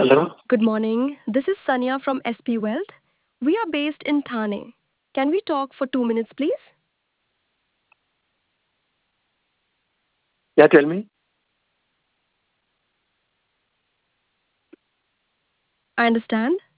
Good morning. This is Sanya from SP Wealth. We are based in Thane. Can we talk for 2 minutes, please? Yeah, tell me. I understand.